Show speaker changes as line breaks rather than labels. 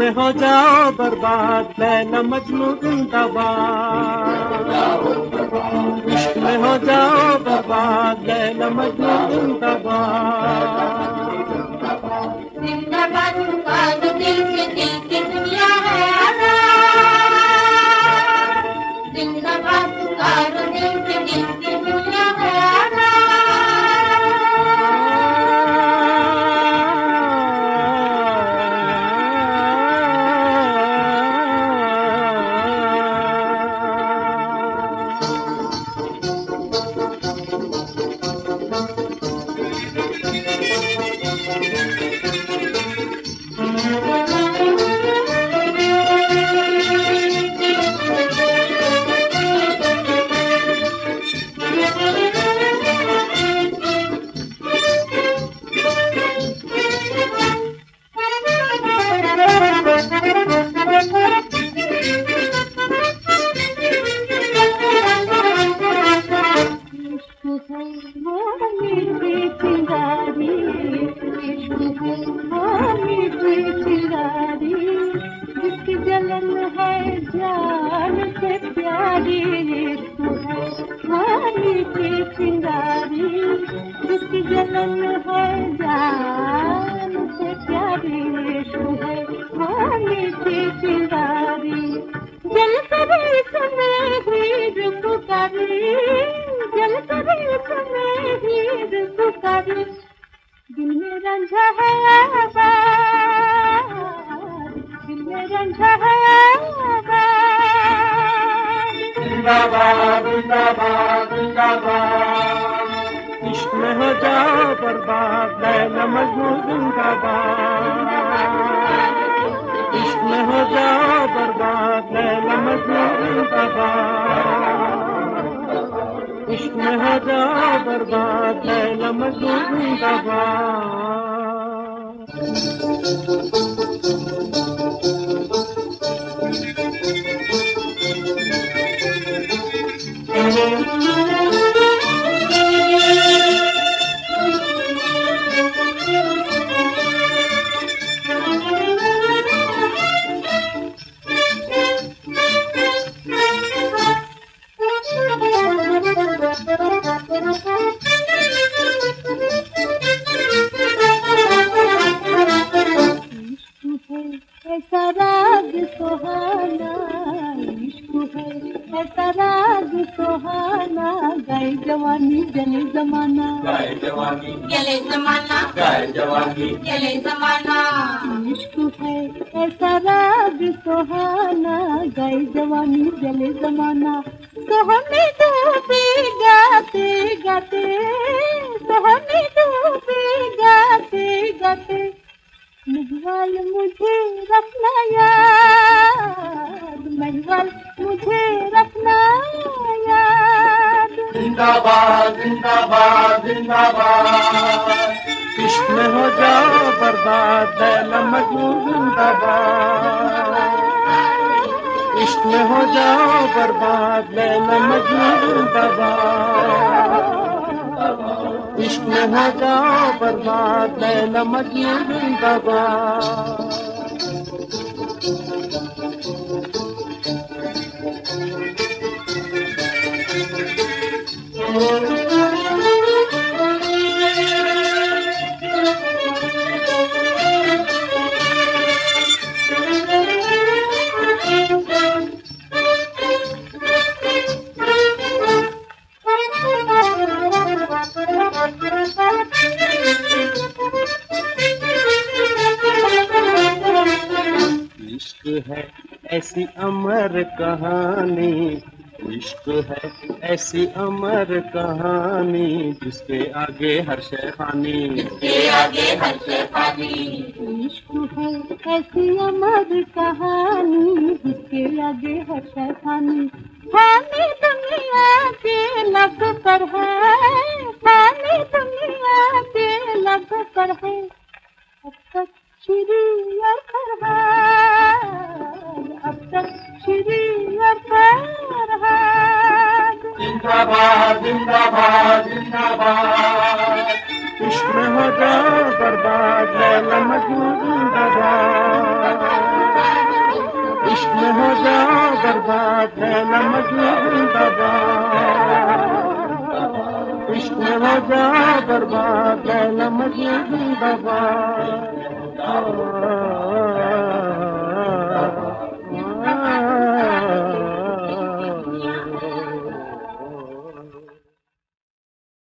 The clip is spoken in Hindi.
हो जाओ बर्बाद लैला मजनू जिंदाबाद, इश्क में हो जाओ बर्बाद लैला मजनू जिंदाबाद।
जिंदाबाद का जो दिल की दुनिया है आजाद, जिंदाबाद का जो दिल की दुनिया है आजाद। जिसकी जलन है जान से प्यारी, तू है मानी की चिंगारी। जिसकी जलन है जान से प्यारी, तू है मानी की चिंगारी। जल करे समय हीर पुकारी, जल करे समय हीर पुकारी। दिल में रंझा है आबाद, दिल में रंझा है आबाद।
जिंदाबाद जिंदाबाद जिंदाबाद, इश्क में हो जाओ बर्बाद लैला मजनू जिंदाबाद, इश्क में हो जाओ बर्बाद लैला मजनू जिंदाबाद, इश्क में हो जाओ बर्बाद लैला मजनू जिंदाबाद।
ऐसा राग सुहाना, इश्क है ऐसा राग सुहाना। गाए जवानी जले जमाना,
गाए जवानी
जले जमाना,
गाए जवानी
जले जमाना। इश्क है ऐसा राग सुहाना, गाए जवानी जले जमाना। सोहनी डूबी गाते गाते, सोहनी डूबी गाते गाते। महवाल मुझे रखना याद, महवाल मुझे रखना याद।
जिंदाबाद जिंदाबाद जिंदाबाद,
इश्क में हो जाओ बर्बाद लैला मजनू जिंदाबाद, इश्क में हो जाओ बर्बाद लैला मजनू जिंदाबाद, इश्क में हो जाओ बर्बाद लैला मजनू जिंदाबाद। इश्क है ऐसी अमर कहानी, इश्क है ऐसी अमर कहानी। जिसके आगे हर शै फानी,
जिसके आगे हर शै फानी। इश्क है ऐसी अमर कहानी, जिसके आगे हर शै फानी। फानी दुनिया के लब पर है, फानी दुनिया के लब पर है। अब तक श्री और फरहाद, अब तक श्री और फरहाद।
जिंदाबाद जिंदाबाद जिंदाबाद,
इश्क में हो जाओ बर्बाद लैला मजनू जिंदाबाद, मजनू जिंदाबाद, इश्क में हो जा बर्बाद, लैला मजनू जिंदाबाद।